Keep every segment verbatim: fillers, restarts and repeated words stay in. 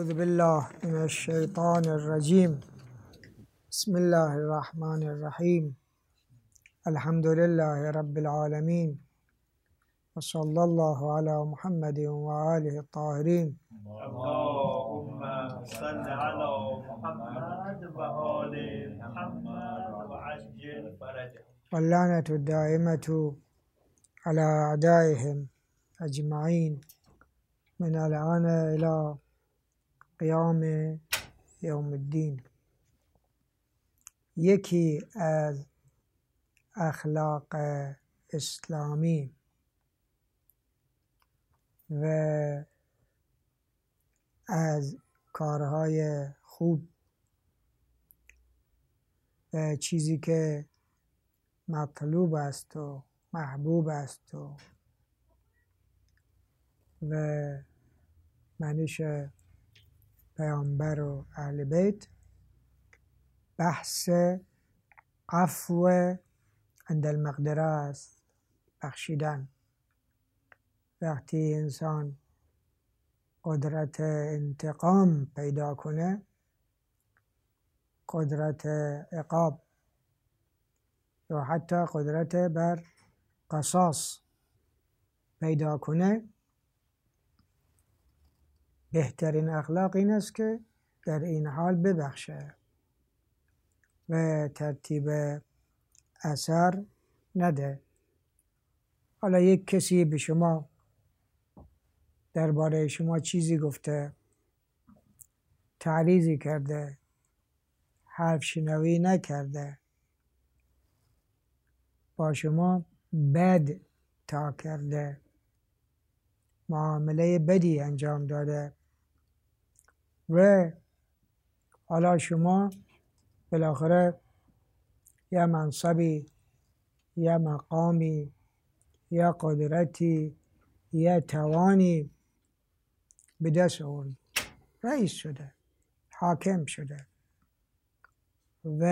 أعوذ بالله من الشيطان الرجيم. بسم الله الرحمن الرحيم. الحمد لله رب العالمين، وصلى الله على محمد وآله الطاهرين. اللهم صل على محمد وآل محمد وعجل فرجهم. واللعنة الدائمة على أعدائهم أجمعين من الآن إلى قیام یوم الدین. یکی از اخلاق اسلامی و از کارهای خوب و چیزی که مطلوب است و محبوب است و و منش پیامبر و اهل بیت، بحث عفو عند المقدره است. بخشیدن. وقتی انسان قدرت انتقام پیدا کنه، قدرت عقاب یا حتی قدرت بر قصاص پیدا کنه، بهترین اخلاق این است که در این حال ببخشه و ترتیب اثر نده. حالا یک کسی به شما درباره شما چیزی گفته، تعریضی کرده، حرف شنوی نکرده، با شما بد تا کرده، معامله بدی انجام داده و حالا شما بالاخره یا منصبی یا مقامی یا قدرتی یا توانی به دست آورد، رئیس شده، حاکم شده و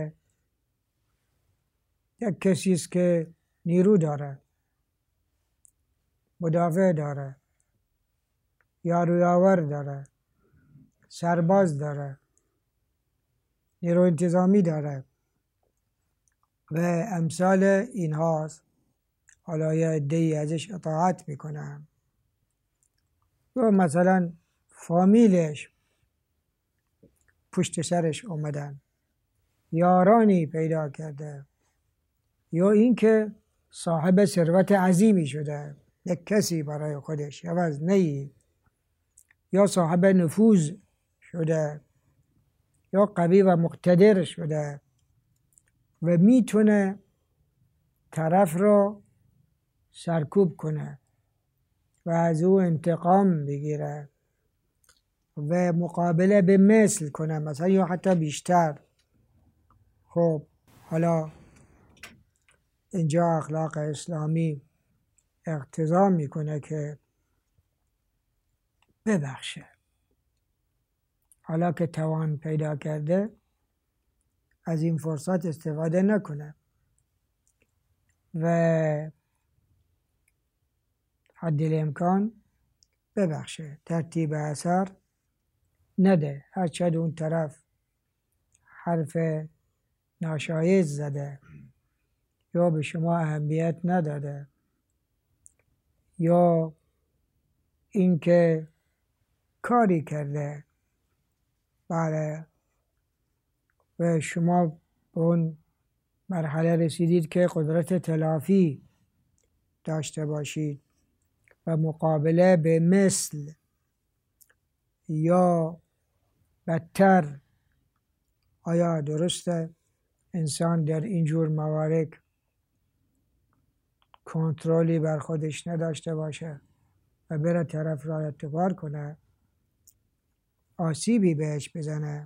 یک کسی است که نیرو داره، مدافع داره، یارویاور داره، سرباز داره، نیرو انتظامی داره و امثال این هاست. حالا یه عده‌ای ازش اطاعت میکنن و مثلا فامیلش پشت سرش اومدن، یارانی پیدا کرده، یا اینکه صاحب ثروت عظیمی شده، یک کسی برای خودش عوض نهی، یا صاحب نفوذ شده، یا قوی و مقتدر شده و میتونه طرف رو سرکوب کنه و از او انتقام بگیره و مقابله به مثل کنه، مثلا یا حتی بیشتر. خب حالا اینجا اخلاق اسلامی اقتضا میکنه که ببخشه. حالا که توان پیدا کرده از این فرصت استفاده نکنه و حد الامکان ببخشه، ترتیب اثر نده. هرچند اون طرف حرف ناشایست زده یا به شما اهمیت نداده یا اینکه کاری کرده، بله، و شما به اون مرحله رسیدید که قدرت تلافی داشته باشید و مقابله به مثل یا بدتر. آیا درسته انسان در اینجور موارد کنترلی بر خودش نداشته باشه و بره طرف را اعتبار کنه، آسیبی بهش بزنه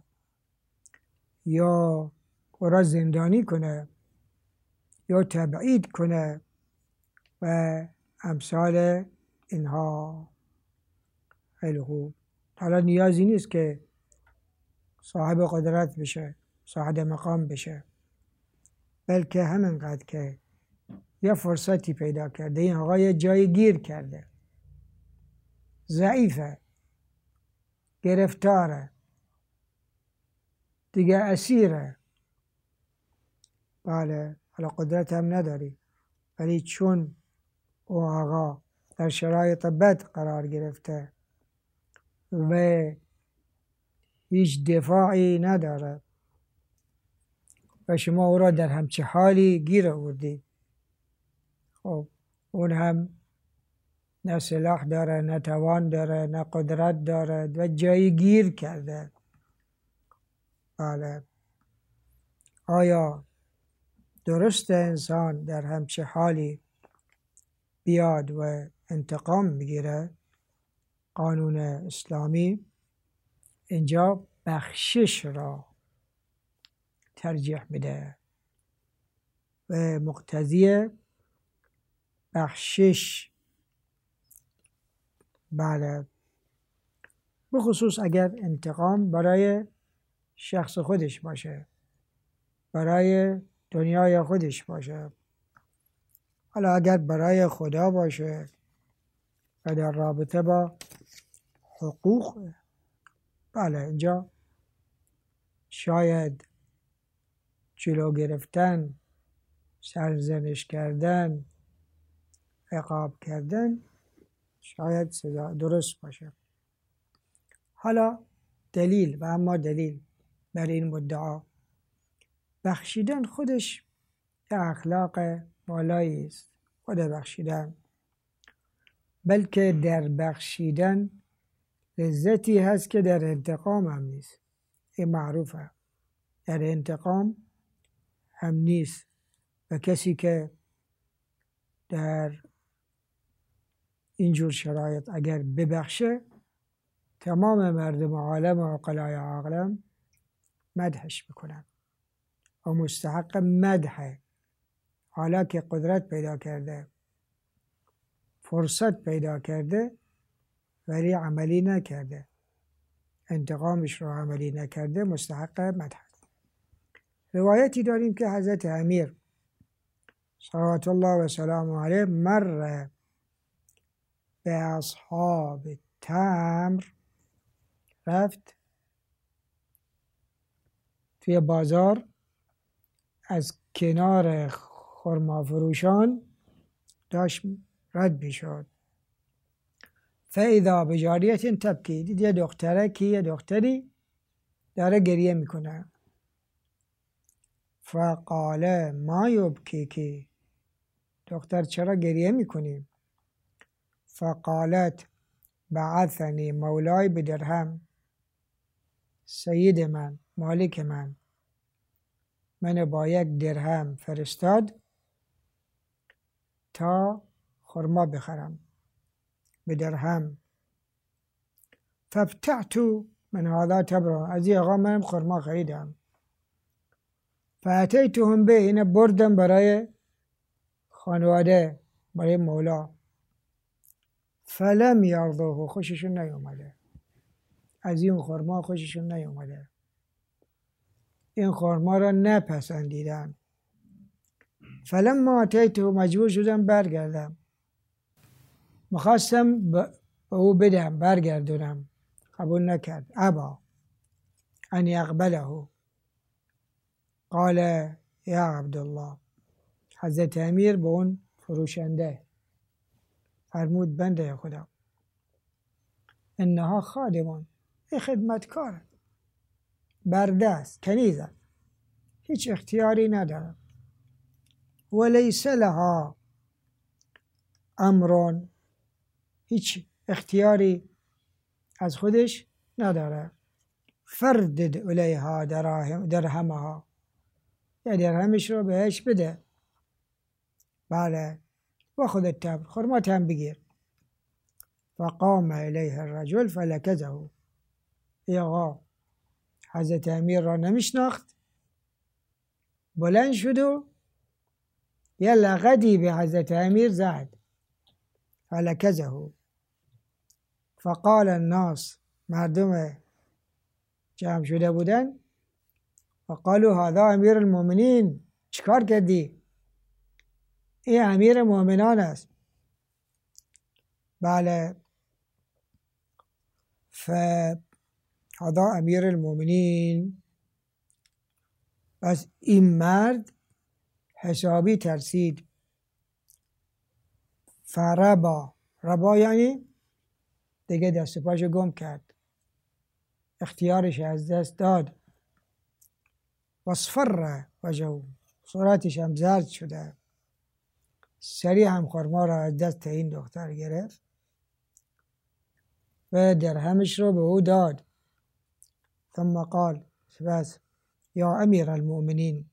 یا او را زندانی کنه یا تبعید کنه و امثال اینها؟ خیلی خوب. حالا نیازی نیست که صاحب قدرت بشه، صاحب مقام بشه، بلکه همینقدر که یه فرصتی پیدا کرده، این آقا یه جای گیر کرده، ضعیفه، گرفتاره، دیگه اسیره. بله حالا قدرت هم نداری، ولی چون او آقا در شرایط بد قرار گرفته و هیچ دفاعی نداره و شما او را در همچه حالی گیر آوردید، خب اون هم نه سلاح داره، نه توان داره، نه قدرت داره و جایی گیر کرده. بله آیا درست انسان در همچه حالی بیاد و انتقام بگیره؟ قانون اسلامی اینجا بخشش را ترجیح میده و مقتضی بخشش. بله بخصوص اگر انتقام برای شخص خودش باشه، برای دنیای خودش باشه. حالا اگر برای خدا باشه و در رابطه با حقوق، بله اینجا شاید جلو گرفتن، سرزنش کردن، عقاب کردن شاید سزا درست باشه. حالا دلیل و اما دلیل بر این مدعا، بخشیدن خودش اخلاق بالایی است. خود بخشیدن، بلکه در بخشیدن لذتی هست که در انتقام هم نیست. این معروفه، در انتقام هم نیست. و کسی که در اینجور شرایط اگر ببخشه، تمام مردم عالم و عقلای عالم مدحش میکنن و مستحق مدحه. حالا که قدرت پیدا کرده، فرصت پیدا کرده، ولی عملی نکرده، انتقامش رو عملی نکرده، مستحق مدح. روایتی داریم که حضرت امیر صلوات الله و سلام علیه مر به اصحاب تمر، رفت توی بازار، از کنار خرما فروشان داشت رد میشد. فاذا بجاریت تبکی، دید یه دختره که یه دختری داره گریه میکنه. فقال ما یبکیکی، دختر چرا گریه میکنی؟ فقالت بعثنی مولای بدرهم، سید من، مالک من من با یک درهم فرستاد تا خرما بخرم به درهم. فابتعت من هذا تبرا، از این آقا منم خرما خریدم. فاتیتهم به، اینه بردم برای خانواده، برای مولا. فلم یرضوه، خوششون نیومده، از این خرما خوششون نیومده، این خرما را نپسندیدن. فلما اتیته، مجبور شدم برگردم، مخواستم به او بدم برگردونم، قبول نکرد. ابا ان یقبله. قال یا عبدالله، حضرت امیر به اون فروشنده فرمود بنده خدا، انها خادمان، این خدمتکار، برده است، کنیز است، هیچ اختیاری نداره. ولیس لها امرون، هیچ اختیاری از خودش نداره. فردد الیها دراهم درهمها، یا درهمش رو بهش بده. بله و خودت تبر، خرمات هم بگیر. فقام الیه الرجل فلکزه، ای آقا حضرت امیر را نمیشناخت، بلند شد و یه لغدی به حضرت امیر زد. فلکزه. فقال الناس، مردم جمع شده بودن، فقالوا هذا امیر المؤمنین، چیکار کردی؟ این امیر مؤمنان است. بله. ف هذا امیر المؤمنین. پس این مرد حسابی ترسید. فربا، ربا یعنی دیگه دست و پاشو گم کرد، اختیارش از دست داد. واصفر وجهه، صورتش هم زرد شده. سریع هم خرما را از دست این دختر گرفت و درهمش رو به او داد. ثم قال، سپس یا امیر المؤمنین،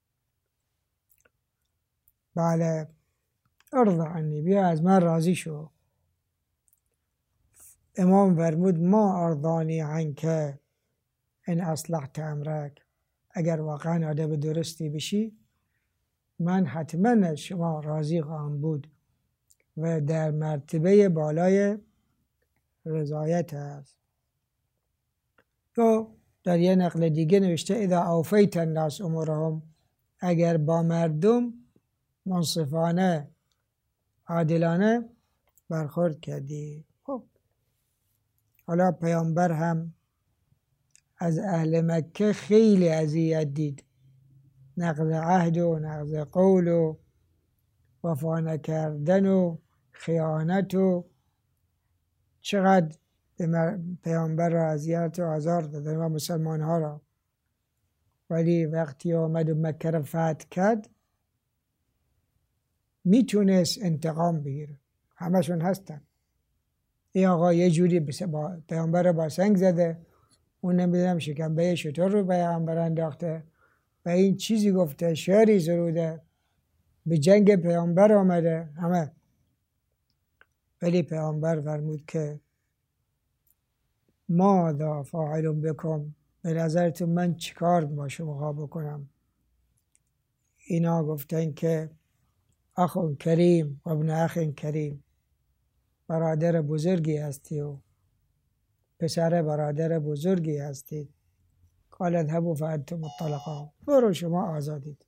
بله ارضا عنی، بیا از من راضی شو. امام فرمود ما ارضانی عنک ان اصلحت امرک، اگر واقعا آدم درستی بشی من حتما از شما راضی خواهم بود و در مرتبه بالای رضایت است. تو در یه نقل دیگه نوشته اذا اوفیت الناس امورهم، اگر با مردم منصفانه عادلانه برخورد کردی. خب حالا پیامبر هم از اهل مکه خیلی اذیت دید، نقض عهد و نقض قول و وفا نکردن و خیانت و چقدر پیامبر را اذیت و آزار دادن و مسلمان ها را. ولی وقتی آمد و مکه را فتح کرد میتونست انتقام بگیره. همشون هستن. این آقا یه جوری با پیامبر را با سنگ زده، اون نمیدونم شکمبه شطور رو پیامبر انداخته و این چیزی گفته، شعری سروده، به جنگ پیامبر آمده همه. ولی پیامبر فرمود که ماذا فاعل بکم، به نظرتون من چیکار با شما بکنم؟ اینا گفتن که اخ کریم و ابن اخ کریم، برادر بزرگی هستی و پسر برادر بزرگی هستید. قال اذهبوا فانتم الطلقاء، برو شما آزادید.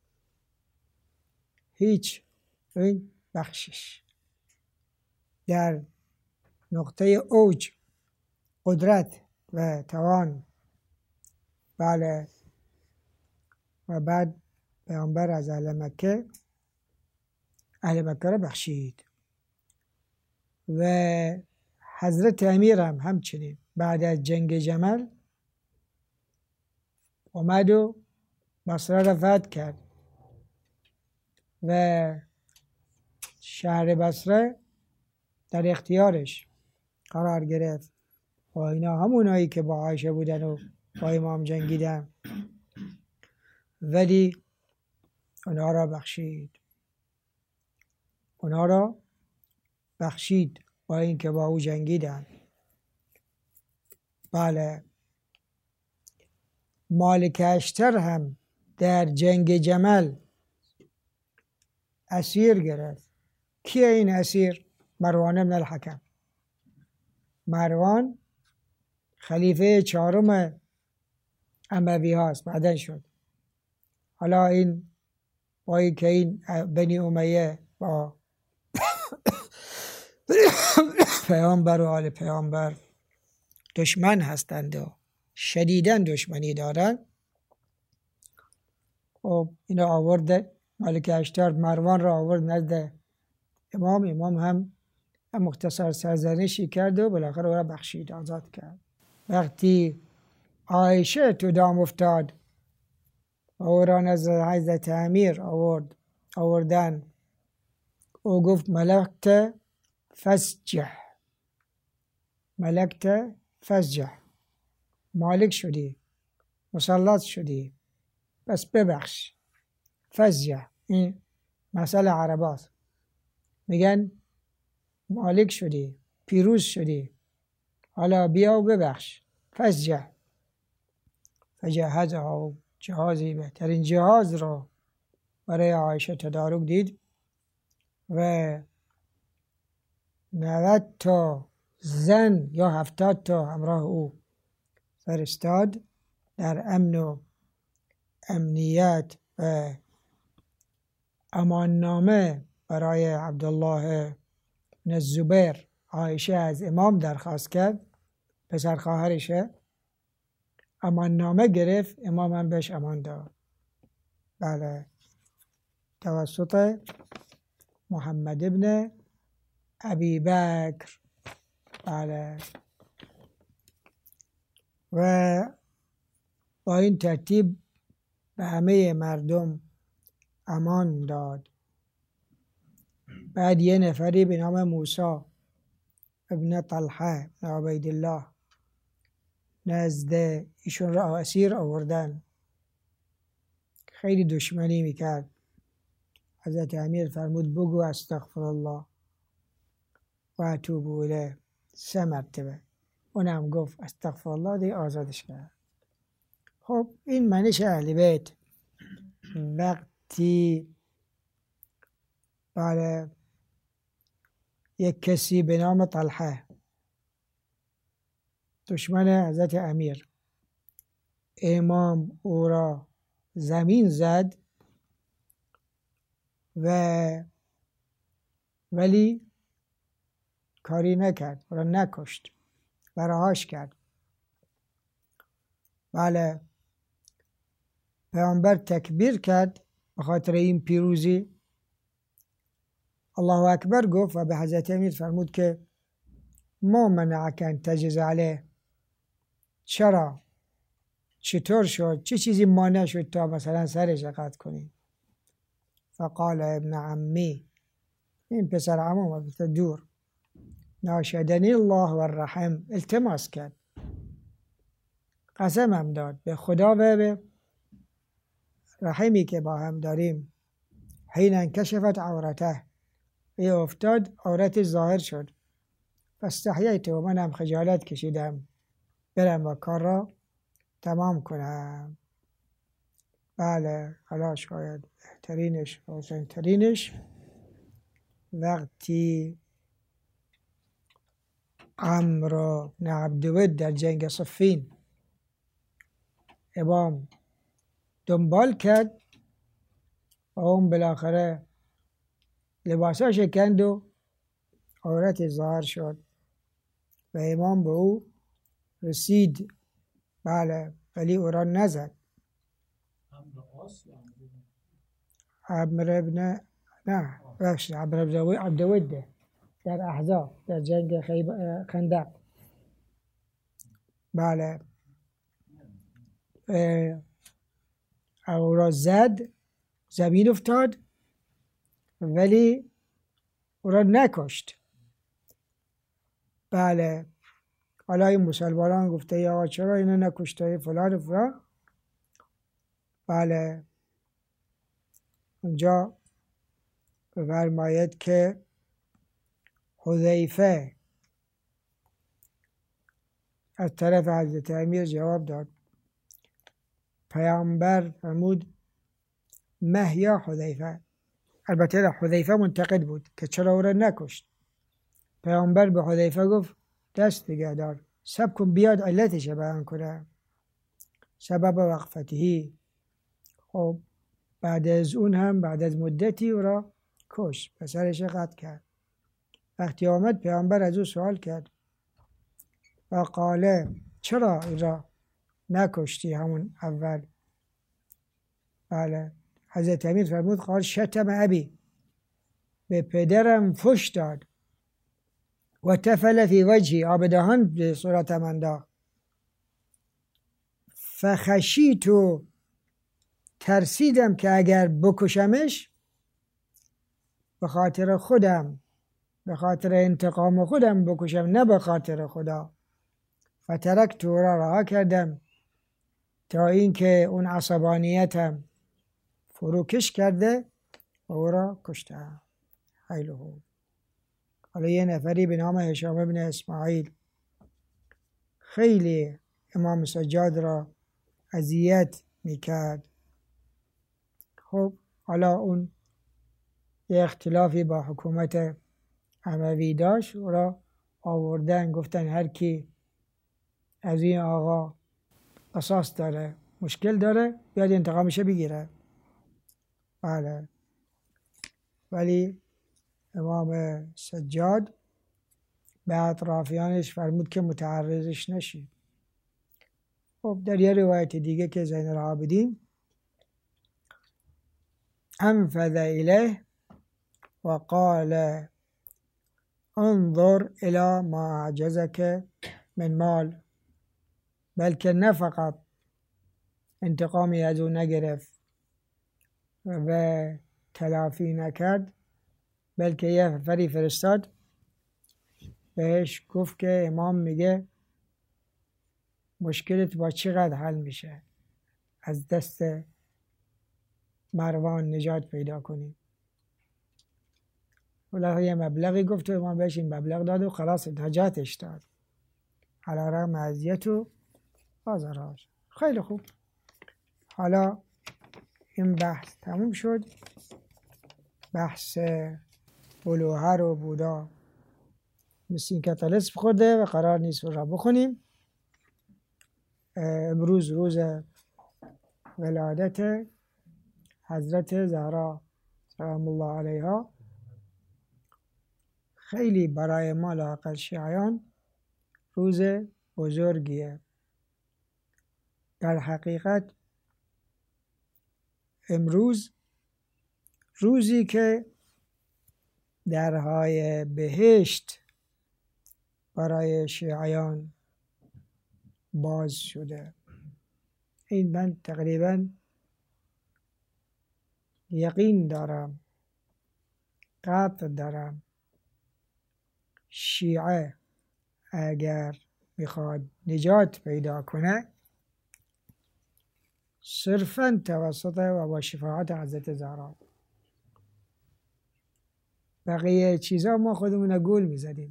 هیچ این بخشش در نقطه اوج قدرت و توان. بله. و بعد پیامبر از اهل مکه اهل مکه را بخشید و حضرت امیر هم همچنین بعد از جنگ جمل اومد و بصره را فتح کرد و شهر بصره در اختیارش قرار گرفت. و اینا همونایی که با عایشه بودن و با امام جنگیدن، ولی اونا را بخشید. اونا را بخشید با اینکه با او جنگیدن. بله. مالک اشتر هم در جنگ جمل اسیر گرفت. کیه این اسیر؟ مروان بن الحکم. مروان خلیفه چهارم اموی هاست، بعدن شد. حالا این با این که این بنی امیه با پیامبر و آل پیامبر دشمن هستند و شدیداً دشمنی دارن، خب اینا آورده مالک اشتر مروان را آورد نزد امام. امام هم مختصر سرزنشی کرد و بالاخره او را بخشید، آزاد کرد. وقتی عایشه تو دام افتاد و او را نزد حضرت امیر آورد آوردن، او گفت ملکت فسجح، ملکت فسجح، مالک شدی، مسلط شدی، بس ببخش. فسجح این مسئله عرباست، میگن مالک شدی، پیروز شدی، حالا بیا و ببخش. فسجح. فجهزها، جهازی بهترین جهاز رو برای عایشه تدارک دید و نود تا زن یا هفتاد تا همراه او فرستاد در امن و امنیت و اماننامه برای عبدالله بن الزبیر. عایشه از امام درخواست کرد، پسر خواهرشه، امان نامه گرفت، امام هم بهش امان داد. بله، توسط محمد ابن ابی بکر. بله، و با این ترتیب به همه مردم امان داد. بعد یه نفری به نام موسی ابن طلحه ابن عبیدالله نزد ایشون را اسیر آوردن. خیلی دشمنی میکرد. حضرت امیر فرمود بگو استغفر الله و اتوب الیه سه مرتبه. اونم گفت استغفر الله، دیگه آزادش کرد. خب این منش اهل بیت. وقتی بله یک کسی به نام طلحه دشمن حضرت امیر، امام او را زمین زد و ولی کاری نکرد، او را نکشت، رهاش کرد. بله، پیامبر تکبیر کرد به خاطر این پیروزی، الله اکبر گفت و به حضرت امیر فرمود که ما منعک ان تجز علیه، چرا، چطور شد، چه چیزی مانع شد تا مثلا سرش قطع کنی؟ فقال ابن عمی، این پسر عموم دور، ناشدنی الله و الرحم، التماس کرد، قسمم داد به خدا و به رحمی که با هم داریم. حین انکشفت عورته، ای افتاد عورت ظاهر شد، فاستحییت، و منم خجالت کشیدم برم و کار را تمام کنم. بله، حالا شاید بهترینش و حسنترینش وقتی عمرو بن عبدود در جنگ صفین امام دنبال کرد و اون بالاخره لباسا شکند و عورت ظاهر شد و امام به او رسید. بله، ولی او را نزد. عمرو بن نه بخش عمرو بن عبدود در احزاب در جنگ خیب... خندق. بله، او را زد، زمین افتاد ولی او را نکشت. بله، حالا این مسلمانان گفته یا چرا اینو نکشته فلان فلان. بله، اونجا فرماید که حذیفه از طرف حضرت امیر جواب داد. پیامبر فرمود مهیا حذیفه. البته حذیفه منتقد بود که چرا او را نکشت. پیامبر به حذیفه گفت دست نگه دار، صبر کن بیاد علتش بیان کنه، سبب وقفتهی. خب بعد از اون هم بعد از مدتی او را کشت، پسرش قتل کرد. وقتی آمد پیامبر از او سوال کرد و قاله چرا این را نکشتی همون اول؟ بله، حضرت امیر فرمود قال شتم ابی، به پدرم فحش داد، و تفل فی وجهی، آب دهان به صورتم انداخت. فخشیتو، ترسیدم که اگر بکشمش به خاطر خودم، به خاطر انتقام خودم بکشم، نه به خاطر خدا. فترک تو را رها کردم تا اینکه اون عصبانیتم فروکش کرده و او را کشتم. خیلی خوب. حالا یه نفری به نام هشام ابن اسماعیل خیلی امام سجاد را اذیت میکرد. خب حالا اون یه اختلافی با حکومت اموی داشت، او را آوردن گفتن هر کی از این آقا قصاص داره، مشکل داره، بیاد انتقامش بگیره. بله، ولی امام سجاد به اطرافیانش فرمود که متعرضش نشید. و خب در یه روایت دیگه که زین العابدین انفذ الیه و قال انظر الى ما اعجزك من مال، بلکه نه فقط انتقامی از او نگرفت و تلافی نکرد، بلکه یه فری فرستاد بهش گفت که امام میگه مشکلت با چقدر حل میشه از دست مروان نجات پیدا کنی. ولی یه مبلغی گفت و امام بهش این مبلغ داد و خلاص نجاتش داد علی رغم اذیت و آزارهاش. خیلی خوب، حالا این بحث تموم شد. بحث الوهه رو بودا مثل این که طلسم خورده و قرار نیست رو را بخونیم. امروز روز ولادت حضرت زهرا سلام الله علیها. خیلی برای ما لااقل شیعیان روز بزرگیه. در حقیقت امروز روزی که درهای بهشت برای شیعیان باز شده. این من تقریبا یقین دارم، قطع دارم، شیعه اگر میخواد نجات پیدا کنه صرفاً توسط و با شفاعت حضرت زهرا. بقیه چیزا ما خودمون گول میزدیم،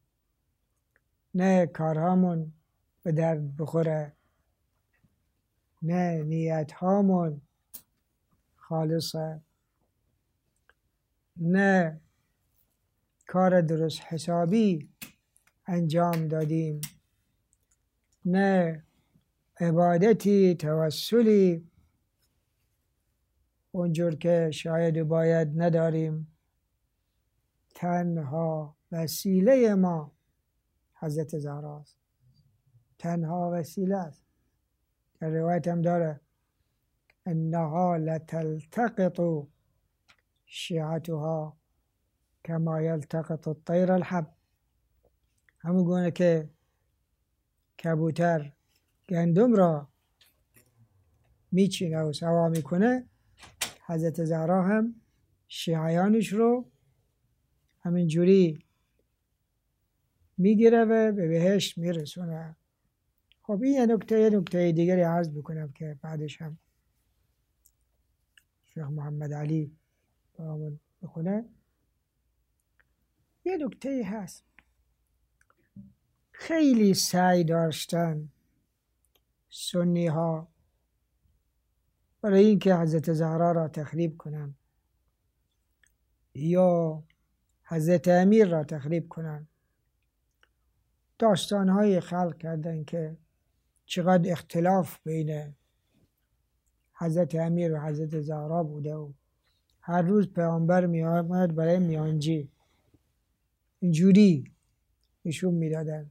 نه کارهامون به درد بخوره، نه نیت هامون خالصه، نه کار درست حسابی انجام دادیم، نه عبادتی توسلی اونجور که شاید باید نداریم. تنها وسیله ما حضرت زهرا است، تنها وسیله است. در روایت هم داره انها لتلتقط شیعتها کما یلتقط الطیر الحب. همون گونه که کبوتر گندم را میچینه و سوا میکنه، حضرت زهرا هم شیعیانش رو همین جوری میگیره و به بهشت میرسونه. خب این یه نکته یه نکته دیگری عرض بکنم که بعدش هم شیخ محمد علی برامون بخونه. یه نکته هست، خیلی سعی داشتن سنی ها برای اینکه حضرت زهرا را تخریب کنن یا حضرت امیر را تخریب کنن. داستان های خلق کردن که چقدر اختلاف بین حضرت امیر و حضرت زهرا بوده و هر روز پیامبر می آمد برای میانجی اینجوری نشون میدادن،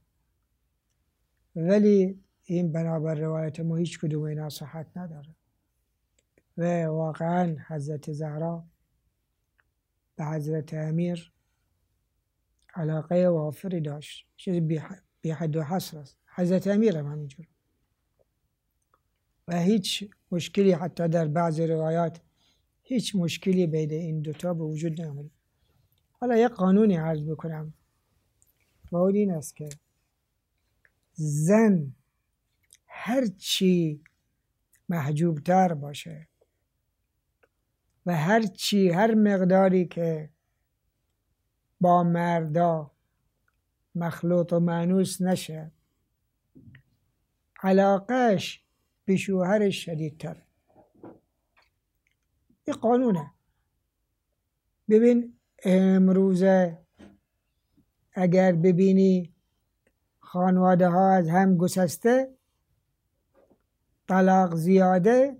ولی این بنابر روایت ما هیچ کدوم اینا صحت نداره و واقعا حضرت زهرا به حضرت امیر علاقه وافری داشت، چیز بی حد و حصر است. حضرت امیر هم همینجور و هیچ مشکلی حتی در بعض روایات هیچ مشکلی بین این دوتا به وجود نمیاد. حالا یک قانونی عرض بکنم و اون این است که زن هر چی محجوب تر باشه و هر چی هر مقداری که با مردا مخلوط و مانوس نشه، علاقهش به شوهرش شدیدتر. این قانونه. ببین امروزه اگر ببینی خانواده ها از هم گسسته، طلاق زیاده،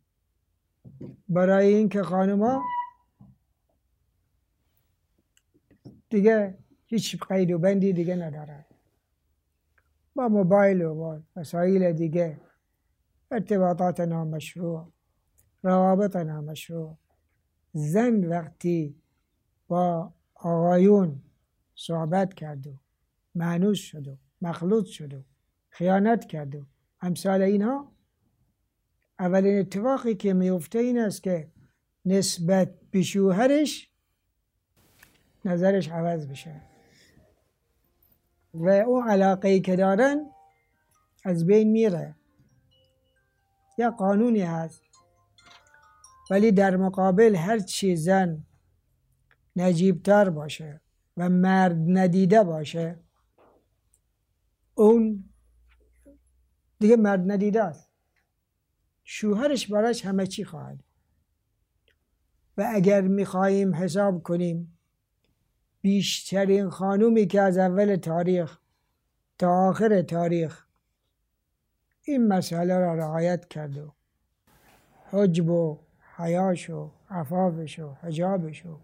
برای اینکه خانوما دیگه هیچ قید و بندی دیگه ندارن، با موبایل و با وسایل دیگه ارتباطات نامشروع، روابط نامشروع. زن وقتی با آقایون صحبت کرد و مانوس شد و مخلوط شد و خیانت کرد و امثال اینها، اولین اتفاقی که میفته این است که نسبت به شوهرش نظرش عوض بشه و اون علاقه‌ای که دارن از بین میره. یا قانونی هست، ولی در مقابل هر چی زن نجیبتر باشه و مرد ندیده باشه، اون دیگه مرد ندیده است. شوهرش براش همه چی خواهد. و اگر میخواییم حساب کنیم بیشترین خانومی که از اول تاریخ تا آخر تاریخ این مسئله را رعایت کرد و حجب و حیاش و عفافش و حجابش و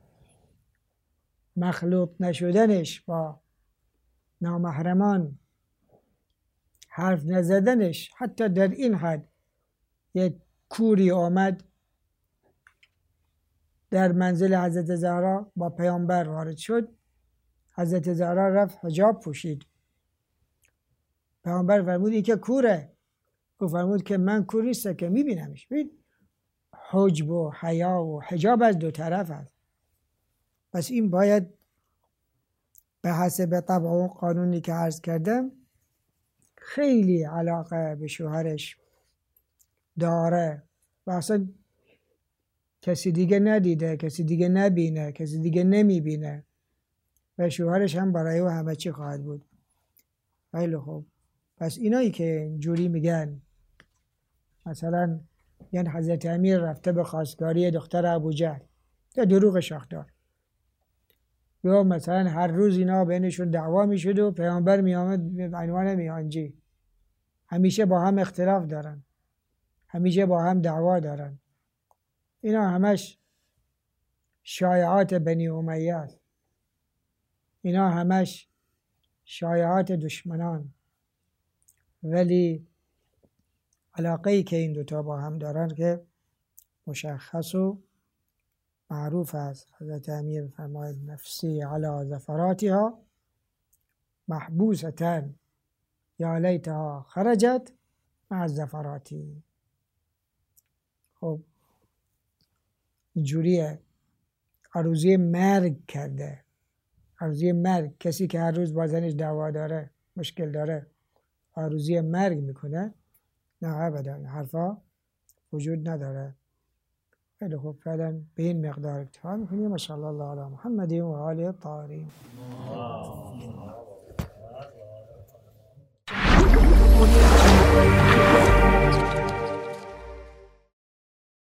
مخلوط نشدنش با نامحرمان، حرف نزدنش، حتی در این حد یک کوری آمد در منزل حضرت زهرا با پیامبر وارد شد. حضرت زهرا رفت حجاب پوشید. پیامبر فرمود این که کوره. او فرمود که من کور نیستم که میبینمش. ببین حجب و حیا و حجاب از دو طرف است. پس این باید به حسب طبع و قانونی که عرض کردم خیلی علاقه به شوهرش داره و اصلا کسی دیگه ندیده، کسی دیگه نبینه، کسی دیگه نمیبینه و شوهرش هم برای او همه چی خواهد بود. خیلی خوب. پس اینایی که جوری میگن مثلا یعنی حضرت امیر رفته به خواستگاری دختر ابوجهل، یا دروغ شاخدار، یا مثلا هر روز اینا بینشون دعوا میشد و پیامبر میامد به عنوان میانجی. همیشه با هم اختلاف دارن، همیشه با هم دعوا دارن. اینا همش شایعات بنی امیه است. اینا همش شایعات دشمنان. ولی علاقه‌ای که این دوتا با هم دارن که مشخص و معروف است. حضرت امیر فرماید نفسی علی ظفراتها محبوستن یا لیتها خرجت مع ظفراتی. خب اینجوریه. آرزوی مرگ کرده. آرزوی مرگ. کسی که هر روز با زنش دعوا داره، مشکل داره، آرزوی مرگ میکنه، نه ابدا این حرفا وجود نداره. خیلی خوب. فعلا به این مقدار اکتفا میکنیم. ماشاءالله علی محمد و آله الطاهرین.